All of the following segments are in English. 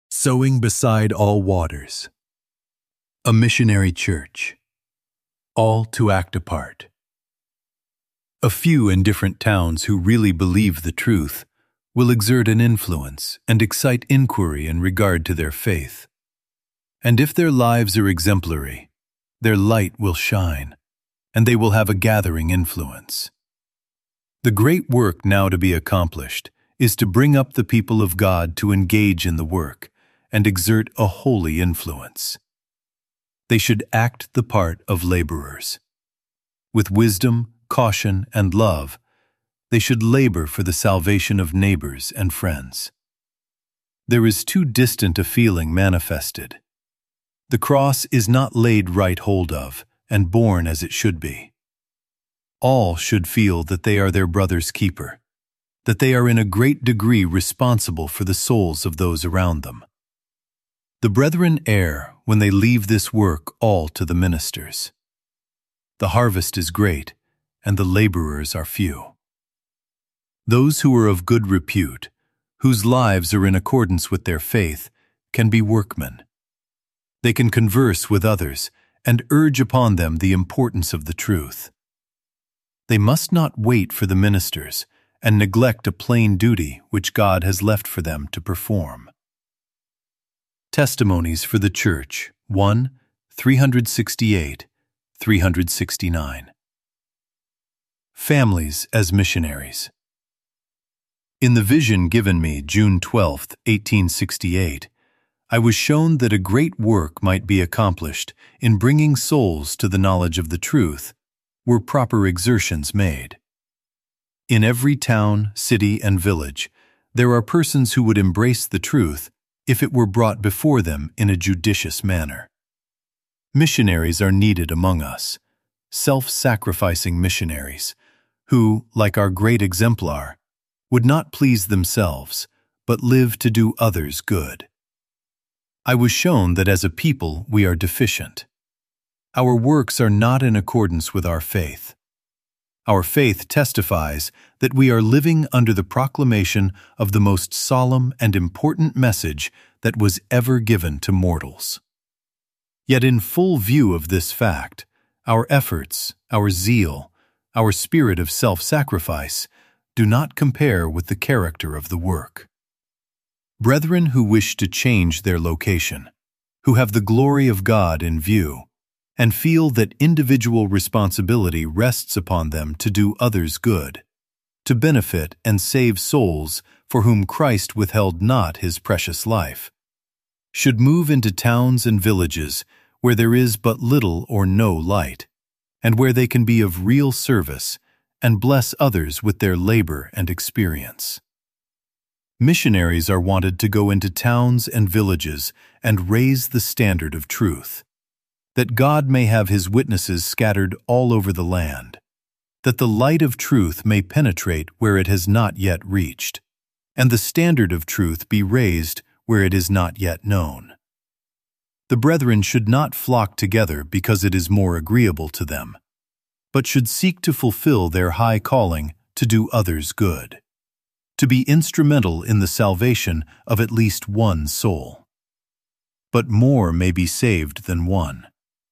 Sowing beside all waters. A missionary church. All to act a part. A few in different towns who really believe the truth will exert an influence and excite inquiry in regard to their faith. And if their lives are exemplary, their light will shine, and they will have a gathering influence. The great work now to be accomplished is to bring up the people of God to engage in the work and exert a holy influence. They should act the part of laborers. With wisdom, caution, and love, they should labor for the salvation of neighbors and friends. There is too distant a feeling manifested. The cross is not laid right hold of and borne as it should be. All should feel that they are their brother's keeper, that they are in a great degree responsible for the souls of those around them. The brethren err when they leave this work all to the ministers. The harvest is great, and the laborers are few. Those who are of good repute, whose lives are in accordance with their faith, can be workmen. They can converse with others and urge upon them the importance of the truth. They must not wait for the ministers and neglect a plain duty which God has left for them to perform. Testimonies for the Church, 1, 368, 369. Families as missionaries. In the vision given me June 12, 1868, I was shown that a great work might be accomplished in bringing souls to the knowledge of the truth, were proper exertions made. In every town, city, and village, there are persons who would embrace the truth if it were brought before them in a judicious manner. Missionaries are needed among us, self-sacrificing missionaries, who, like our great exemplar, would not please themselves, but live to do others good. I was shown that as a people we are deficient. Our works are not in accordance with our faith. Our faith testifies that we are living under the proclamation of the most solemn and important message that was ever given to mortals. Yet in full view of this fact, our efforts, our zeal, our spirit of self-sacrifice do not compare with the character of the work. Brethren who wish to change their location, who have the glory of God in view, and feel that individual responsibility rests upon them to do others good, to benefit and save souls for whom Christ withheld not his precious life, should move into towns and villages where there is but little or no light, and where they can be of real service and bless others with their labor and experience. Missionaries are wanted to go into towns and villages and raise the standard of truth, that God may have his witnesses scattered all over the land, that the light of truth may penetrate where it has not yet reached, and the standard of truth be raised where it is not yet known. The brethren should not flock together because it is more agreeable to them, but should seek to fulfill their high calling to do others good, to be instrumental in the salvation of at least one soul. But more may be saved than one.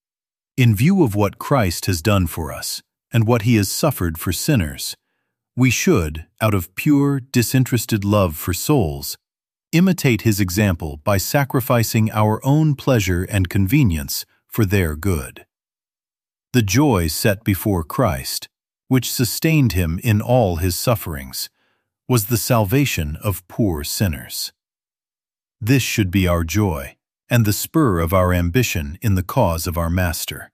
In view of what Christ has done for us and what he has suffered for sinners, we should, out of pure, disinterested love for souls, imitate his example by sacrificing our own pleasure and convenience for their good. The joy set before Christ, which sustained him in all his sufferings, was the salvation of poor sinners. This should be our joy and the spur of our ambition in the cause of our Master.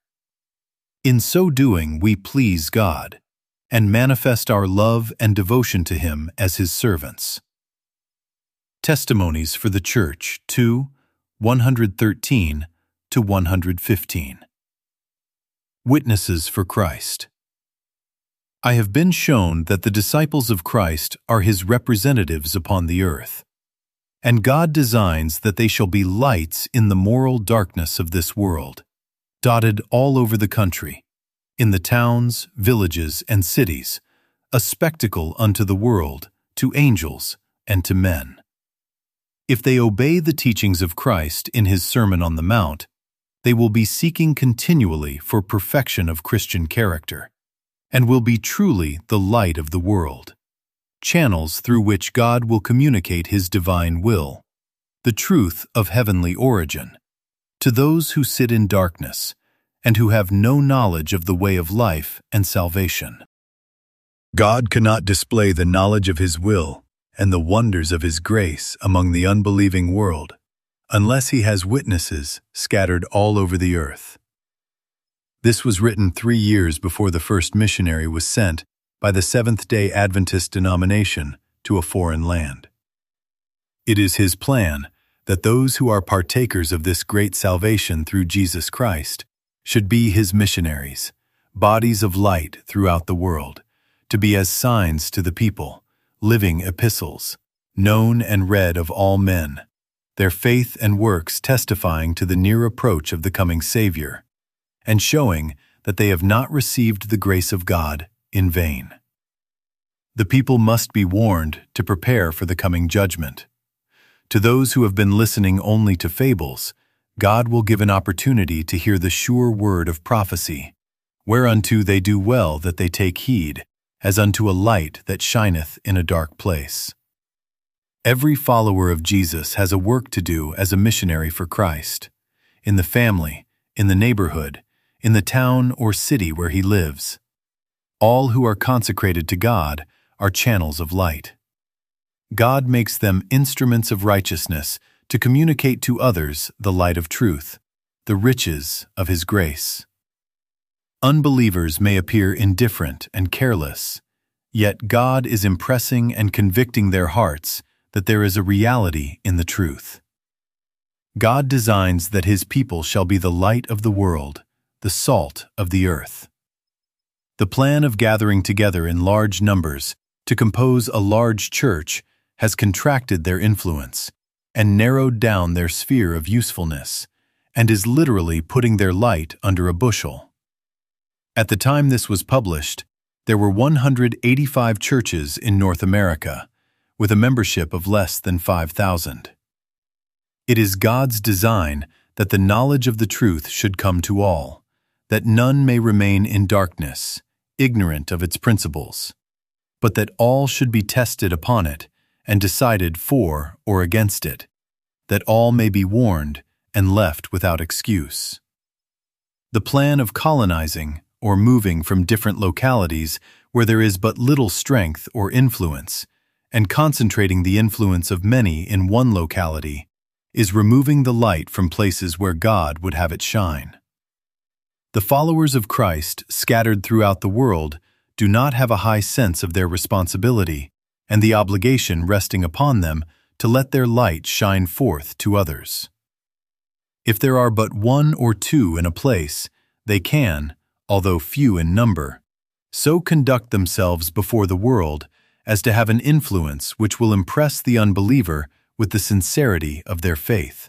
In so doing, we please God and manifest our love and devotion to him as his servants. Testimonies for the Church, 2, 113 to 115. Witnesses for Christ. I have been shown that the disciples of Christ are his representatives upon the earth, and God designs that they shall be lights in the moral darkness of this world, dotted all over the country, in the towns, villages, and cities, a spectacle unto the world, to angels, and to men. If they obey the teachings of Christ in his Sermon on the Mount, they will be seeking continually for perfection of Christian character, and will be truly the light of the world, channels through which God will communicate his divine will, the truth of heavenly origin, to those who sit in darkness and who have no knowledge of the way of life and salvation. God cannot display the knowledge of his will and the wonders of his grace among the unbelieving world unless he has witnesses scattered all over the earth. This was written 3 years before the first missionary was sent by the Seventh-day Adventist denomination to a foreign land. It is his plan that those who are partakers of this great salvation through Jesus Christ should be his missionaries, bodies of light throughout the world, to be as signs to the people, living epistles, known and read of all men, their faith and works testifying to the near approach of the coming Savior, and showing that they have not received the grace of God in vain. The people must be warned to prepare for the coming judgment. To those who have been listening only to fables, God will give an opportunity to hear the sure word of prophecy, whereunto they do well that they take heed, as unto a light that shineth in a dark place. Every follower of Jesus has a work to do as a missionary for Christ, in the family, in the neighborhood, in the town or city where he lives. All who are consecrated to God are channels of light. God makes them instruments of righteousness to communicate to others the light of truth, the riches of his grace. Unbelievers may appear indifferent and careless, yet God is impressing and convicting their hearts that there is a reality in the truth. God designs that his people shall be the light of the world, the salt of the earth. The plan of gathering together in large numbers to compose a large church has contracted their influence and narrowed down their sphere of usefulness, and is literally putting their light under a bushel. At the time this was published, there were 185 churches in North America, with a membership of less than 5,000. It is God's design that the knowledge of the truth should come to all, that none may remain in darkness, ignorant of its principles, but that all should be tested upon it and decided for or against it, that all may be warned and left without excuse. The plan of colonizing or moving from different localities where there is but little strength or influence, and concentrating the influence of many in one locality, is removing the light from places where God would have it shine. The followers of Christ scattered throughout the world do not have a high sense of their responsibility and the obligation resting upon them to let their light shine forth to others. If there are but one or two in a place, they can, although few in number, so conduct themselves before the world as to have an influence which will impress the unbeliever with the sincerity of their faith.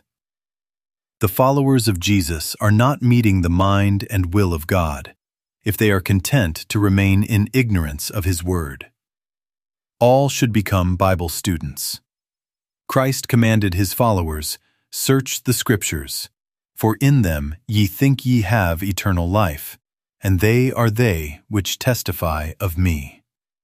The followers of Jesus are not meeting the mind and will of God if they are content to remain in ignorance of his word. All should become Bible students. Christ commanded his followers, "Search the Scriptures, for in them ye think ye have eternal life, and they are they which testify of me."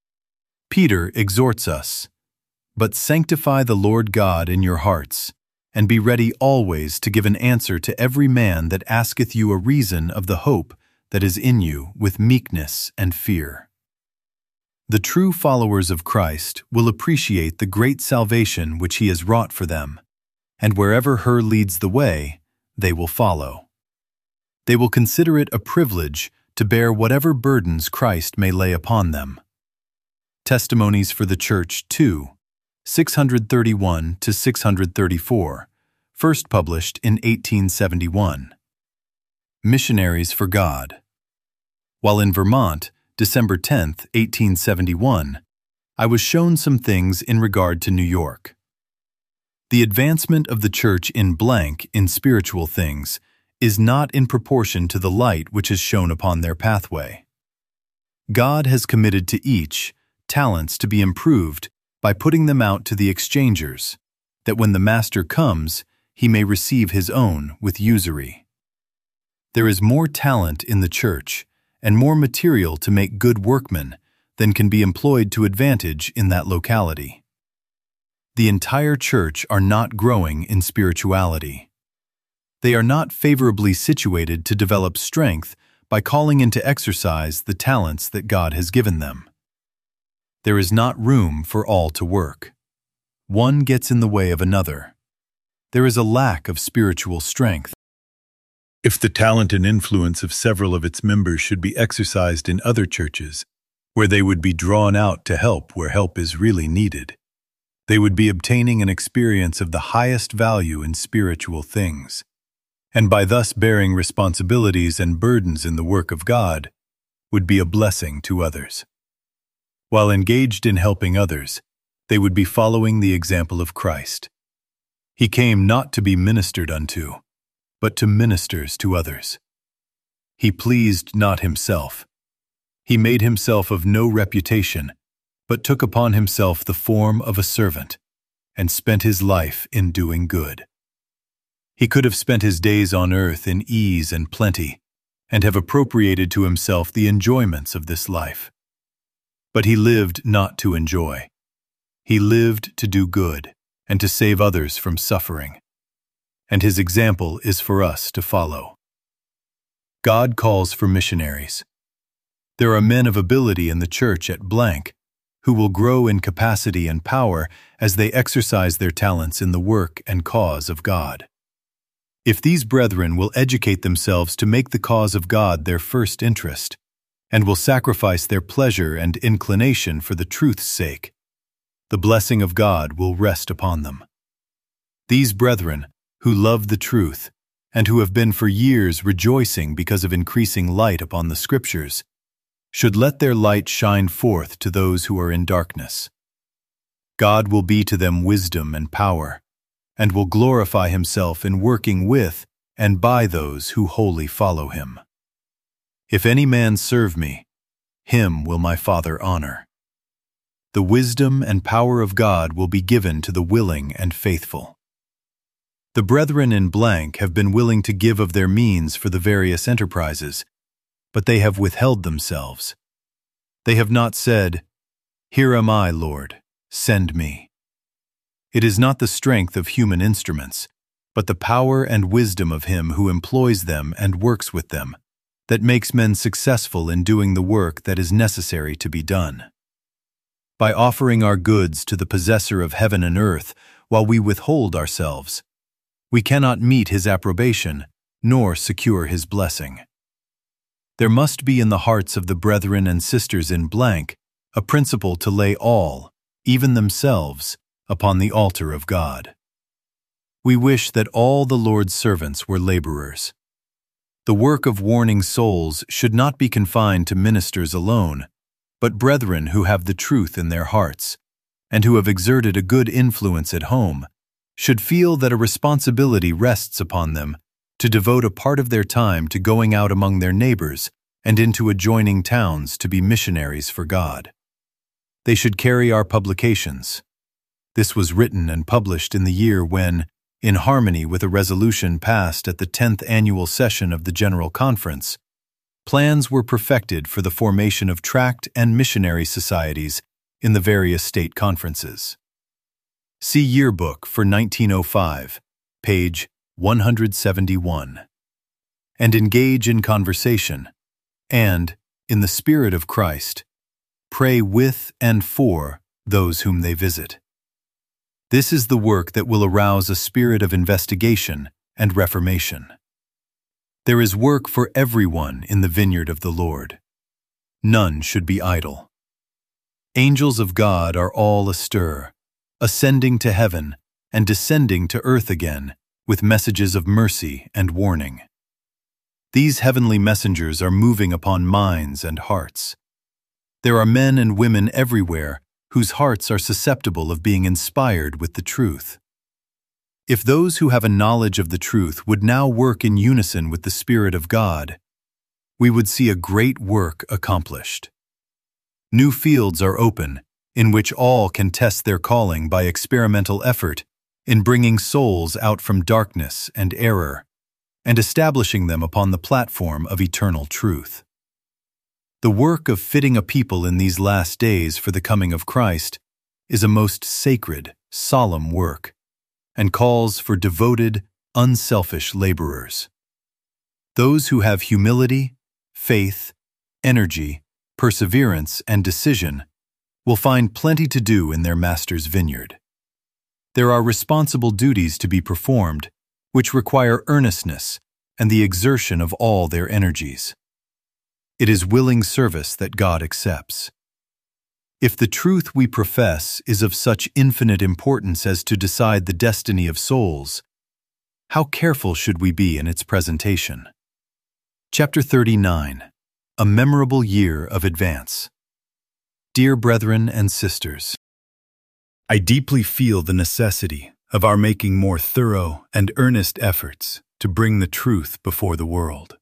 Peter exhorts us, "But sanctify the Lord God in your hearts, and be ready always to give an answer to every man that asketh you a reason of the hope that is in you with meekness and fear." The true followers of Christ will appreciate the great salvation which he has wrought for them, and wherever her leads the way, they will follow. They will consider it a privilege to bear whatever burdens Christ may lay upon them. Testimonies for the Church 2, 631 to 634, first published in 1871. Missionaries for God. While in Vermont, December 10, 1871, I was shown some things in regard to New York. The advancement of the church in blank in spiritual things is not in proportion to the light which is shone upon their pathway. God has committed to each talents to be improved by putting them out to the exchangers, that when the master comes, he may receive his own with usury. There is more talent in the church and more material to make good workmen than can be employed to advantage in that locality. The entire church are not growing in spirituality. They are not favorably situated to develop strength by calling into exercise the talents that God has given them. There is not room for all to work. One gets in the way of another. There is a lack of spiritual strength. If the talent and influence of several of its members should be exercised in other churches, where they would be drawn out to help where help is really needed, they would be obtaining an experience of the highest value in spiritual things, and by thus bearing responsibilities and burdens in the work of God, would be a blessing to others. While engaged in helping others, they would be following the example of Christ. He came not to be ministered unto, but to ministers to others. He pleased not himself. He made himself of no reputation, but took upon himself the form of a servant, and spent his life in doing good. He could have spent his days on earth in ease and plenty, and have appropriated to himself the enjoyments of this life. But he lived not to enjoy. He lived to do good, and to save others from suffering. And his example is for us to follow. God calls for missionaries. There are men of ability in the church at blank who will grow in capacity and power as they exercise their talents in the work and cause of God. If these brethren will educate themselves to make the cause of God their first interest, and will sacrifice their pleasure and inclination for the truth's sake, the blessing of God will rest upon them. These brethren, who love the truth, and who have been for years rejoicing because of increasing light upon the Scriptures, should let their light shine forth to those who are in darkness. God will be to them wisdom and power, and will glorify himself in working with and by those who wholly follow him. If any man serve me, him will my Father honor. The wisdom and power of God will be given to the willing and faithful. The brethren in blank have been willing to give of their means for the various enterprises, but they have withheld themselves. They have not said, "Here am I, Lord, send me." It is not the strength of human instruments, but the power and wisdom of him who employs them and works with them, that makes men successful in doing the work that is necessary to be done. By offering our goods to the possessor of heaven and earth while we withhold ourselves, we cannot meet his approbation, nor secure his blessing. There must be in the hearts of the brethren and sisters in blank a principle to lay all, even themselves, upon the altar of God. We wish that all the Lord's servants were laborers. The work of warning souls should not be confined to ministers alone, but brethren who have the truth in their hearts, and who have exerted a good influence at home, should feel that a responsibility rests upon them to devote a part of their time to going out among their neighbors and into adjoining towns to be missionaries for God. They should carry our publications. This was written and published in the year when, in harmony with a resolution passed at the 10th annual session of the General Conference, plans were perfected for the formation of tract and missionary societies in the various state conferences. See Yearbook for 1905, page 171. And engage in conversation, and, in the Spirit of Christ, pray with and for those whom they visit. This is the work that will arouse a spirit of investigation and reformation. There is work for everyone in the vineyard of the Lord. None should be idle. Angels of God are all astir, ascending to heaven and descending to earth again with messages of mercy and warning. These heavenly messengers are moving upon minds and hearts. There are men and women everywhere whose hearts are susceptible of being inspired with the truth. If those who have a knowledge of the truth would now work in unison with the Spirit of God, we would see a great work accomplished. New fields are open, in which all can test their calling by experimental effort in bringing souls out from darkness and error, and establishing them upon the platform of eternal truth. The work of fitting a people in these last days for the coming of Christ is a most sacred, solemn work, and calls for devoted, unselfish laborers. Those who have humility, faith, energy, perseverance, and decision will find plenty to do in their Master's vineyard. There are responsible duties to be performed, which require earnestness and the exertion of all their energies. It is willing service that God accepts. If the truth we profess is of such infinite importance as to decide the destiny of souls, how careful should we be in its presentation? Chapter 39. A Memorable Year of Advance. Dear brethren and sisters, I deeply feel the necessity of our making more thorough and earnest efforts to bring the truth before the world.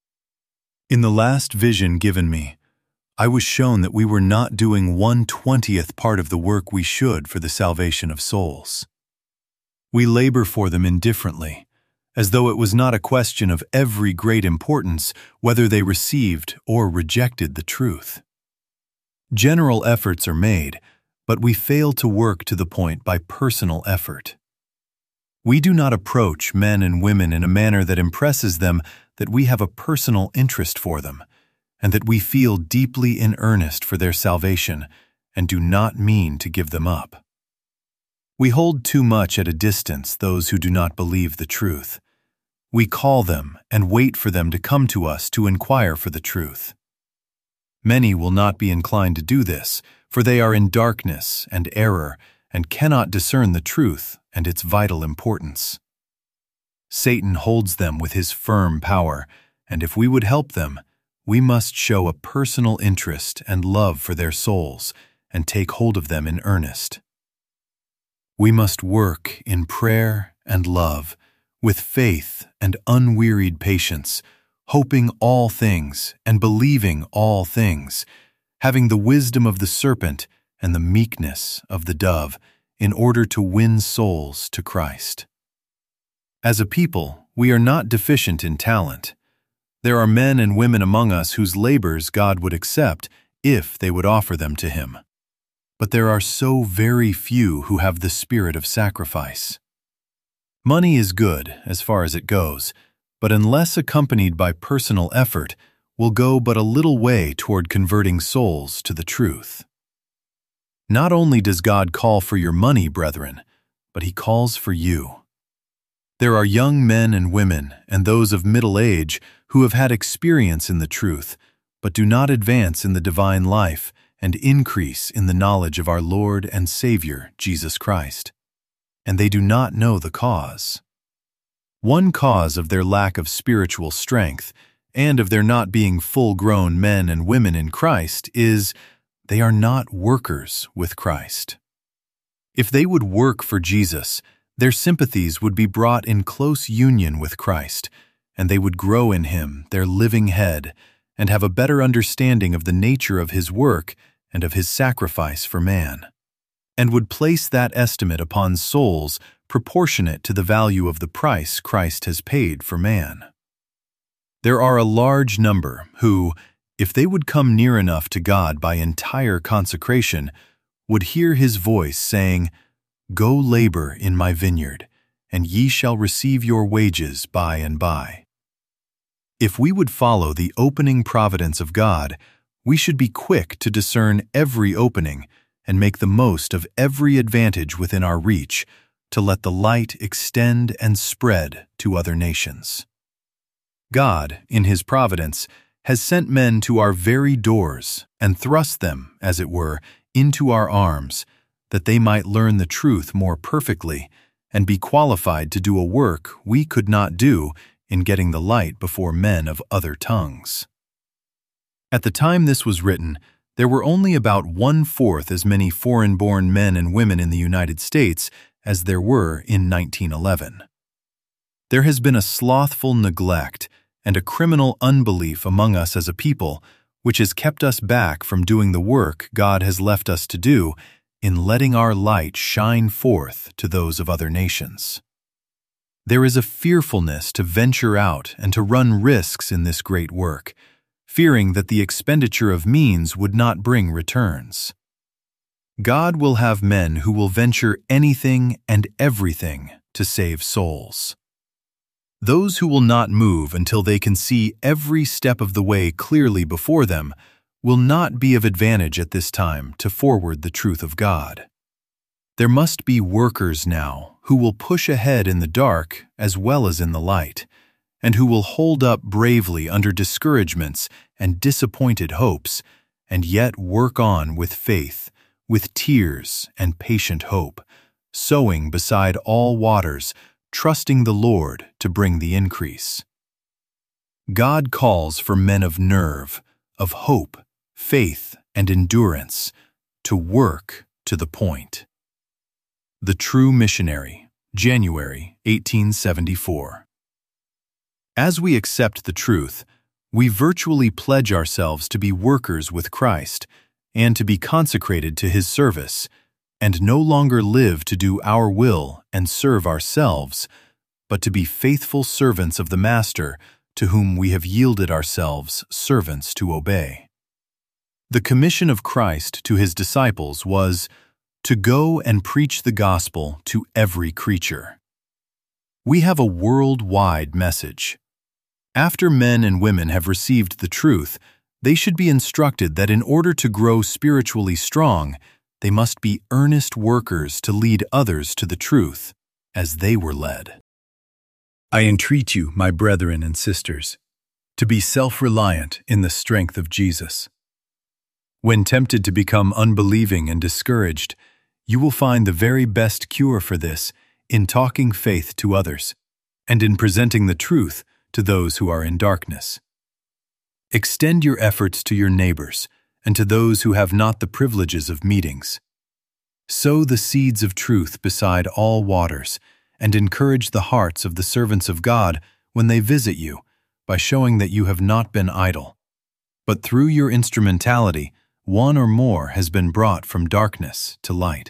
In the last vision given me, I was shown that we were not doing 1/20th part of the work we should for the salvation of souls. We labor for them indifferently, as though it was not a question of every great importance whether they received or rejected the truth. General efforts are made, but we fail to work to the point by personal effort. We do not approach men and women in a manner that impresses them that we have a personal interest for them, and that we feel deeply in earnest for their salvation and do not mean to give them up. We hold too much at a distance those who do not believe the truth. We call them and wait for them to come to us to inquire for the truth. Many will not be inclined to do this, for they are in darkness and error and cannot discern the truth and its vital importance. Satan holds them with his firm power, and if we would help them, we must show a personal interest and love for their souls and take hold of them in earnest. We must work in prayer and love, with faith and unwearied patience, hoping all things and believing all things, having the wisdom of the serpent and the meekness of the dove, in order to win souls to Christ. As a people, we are not deficient in talent. There are men and women among us whose labors God would accept if they would offer them to Him. But there are so very few who have the spirit of sacrifice. Money is good as far as it goes, but unless accompanied by personal effort, will go but a little way toward converting souls to the truth. Not only does God call for your money, brethren, but He calls for you. There are young men and women and those of middle age who have had experience in the truth, but do not advance in the divine life and increase in the knowledge of our Lord and Savior, Jesus Christ. And they do not know the cause. One cause of their lack of spiritual strength and of their not being full-grown men and women in Christ is they are not workers with Christ. If they would work for Jesus, their sympathies would be brought in close union with Christ, and they would grow in Him, their living head, and have a better understanding of the nature of His work and of His sacrifice for man, and would place that estimate upon souls proportionate to the value of the price Christ has paid for man. There are a large number who, if they would come near enough to God by entire consecration, would hear His voice saying, "Go labor in my vineyard, and ye shall receive your wages by and by." If we would follow the opening providence of God, we should be quick to discern every opening and make the most of every advantage within our reach to let the light extend and spread to other nations. God, in His providence, has sent men to our very doors and thrust them, as it were, into our arms, that they might learn the truth more perfectly and be qualified to do a work we could not do in getting the light before men of other tongues. At the time this was written, there were only about 1/4 as many foreign-born men and women in the United States as there were in 1911. There has been a slothful neglect and a criminal unbelief among us as a people, which has kept us back from doing the work God has left us to do in letting our light shine forth to those of other nations. There is a fearfulness to venture out and to run risks in this great work, fearing that the expenditure of means would not bring returns. God will have men who will venture anything and everything to save souls. Those who will not move until they can see every step of the way clearly before them will not be of advantage at this time to forward the truth of God. There must be workers now who will push ahead in the dark as well as in the light, and who will hold up bravely under discouragements and disappointed hopes, and yet work on with faith, with tears and patient hope, sowing beside all waters, trusting the Lord to bring the increase. God calls for men of nerve, of hope, faith, and endurance, to work to the point. The True Missionary, January 1874. As we accept the truth, we virtually pledge ourselves to be workers with Christ and to be consecrated to His service, and no longer live to do our will and serve ourselves, but to be faithful servants of the Master, to whom we have yielded ourselves servants to obey. The commission of Christ to His disciples was to go and preach the gospel to every creature. We have a worldwide message. After men and women have received the truth, they should be instructed that in order to grow spiritually strong, they must be earnest workers to lead others to the truth, as they were led. I entreat you, my brethren and sisters, to be self-reliant in the strength of Jesus. When tempted to become unbelieving and discouraged, you will find the very best cure for this in talking faith to others, and in presenting the truth to those who are in darkness. Extend your efforts to your neighbors and to those who have not the privileges of meetings. Sow the seeds of truth beside all waters, and encourage the hearts of the servants of God when they visit you, by showing that you have not been idle, but through your instrumentality, one or more has been brought from darkness to light.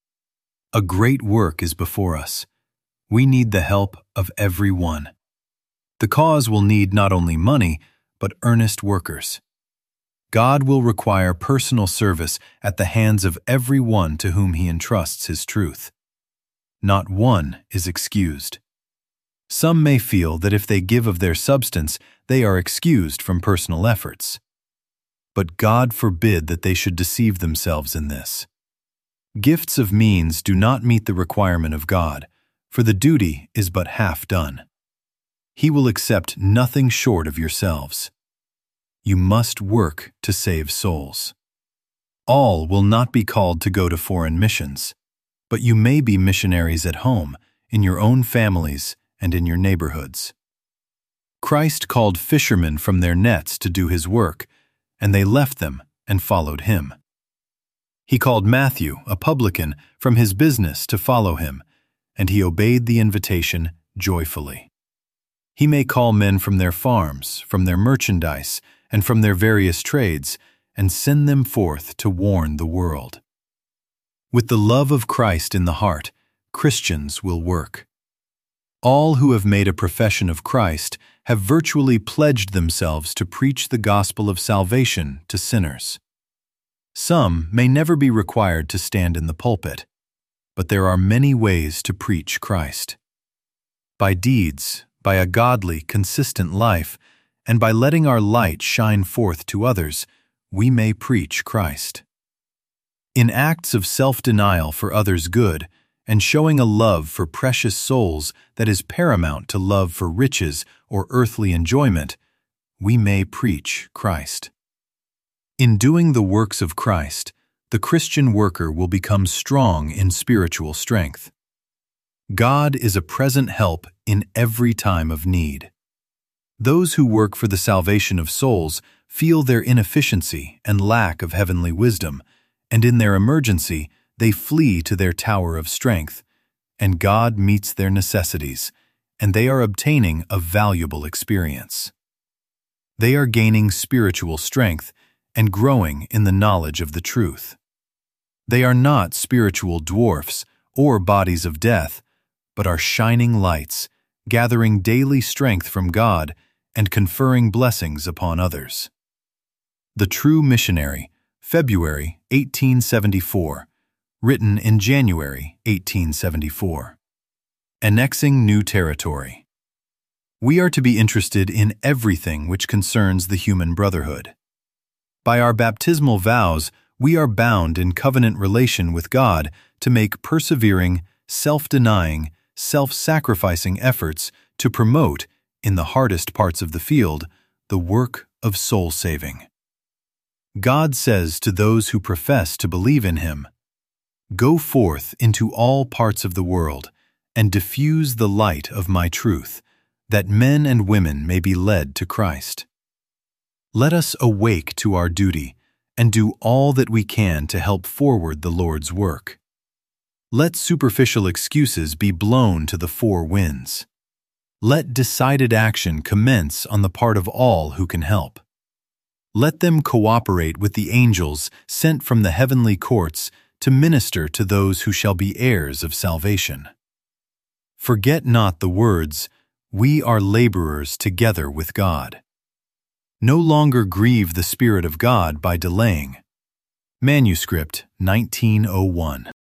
A great work is before us. We need the help of every one. The cause will need not only money, but earnest workers. God will require personal service at the hands of every one to whom He entrusts His truth. Not one is excused. Some may feel that if they give of their substance, they are excused from personal efforts. But God forbid that they should deceive themselves in this. Gifts of means do not meet the requirement of God, for the duty is but half done. He will accept nothing short of yourselves. You must work to save souls. All will not be called to go to foreign missions, but you may be missionaries at home, in your own families, and in your neighborhoods. Christ called fishermen from their nets to do His work, and they left them and followed Him. He called Matthew, a publican, from his business to follow Him, and he obeyed the invitation joyfully. He may call men from their farms, from their merchandise, and from their various trades, and send them forth to warn the world. With the love of Christ in the heart, Christians will work. All who have made a profession of Christ have virtually pledged themselves to preach the gospel of salvation to sinners. Some may never be required to stand in the pulpit, but there are many ways to preach Christ. By deeds, by a godly, consistent life, and by letting our light shine forth to others, we may preach Christ. In acts of self-denial for others' good, and showing a love for precious souls that is paramount to love for riches or earthly enjoyment, we may preach Christ. In doing the works of Christ, the Christian worker will become strong in spiritual strength. God is a present help in every time of need. Those who work for the salvation of souls feel their inefficiency and lack of heavenly wisdom, and in their emergency, they flee to their tower of strength, and God meets their necessities, and they are obtaining a valuable experience. They are gaining spiritual strength and growing in the knowledge of the truth. They are not spiritual dwarfs or bodies of death, but are shining lights, gathering daily strength from God and conferring blessings upon others. The True Missionary, February 1874, written in January 1874. Annexing New Territory. We are to be interested in everything which concerns the human brotherhood. By our baptismal vows, we are bound in covenant relation with God to make persevering, self-denying, self-sacrificing efforts to promote, in the hardest parts of the field, the work of soul-saving. God says to those who profess to believe in Him, "Go forth into all parts of the world and diffuse the light of my truth, that men and women may be led to Christ." Let us awake to our duty and do all that we can to help forward the Lord's work. Let superficial excuses be blown to the four winds. Let decided action commence on the part of all who can help. Let them cooperate with the angels sent from the heavenly courts to minister to those who shall be heirs of salvation. Forget not the words, "We are laborers together with God." No longer grieve the Spirit of God by delaying. Manuscript 1901.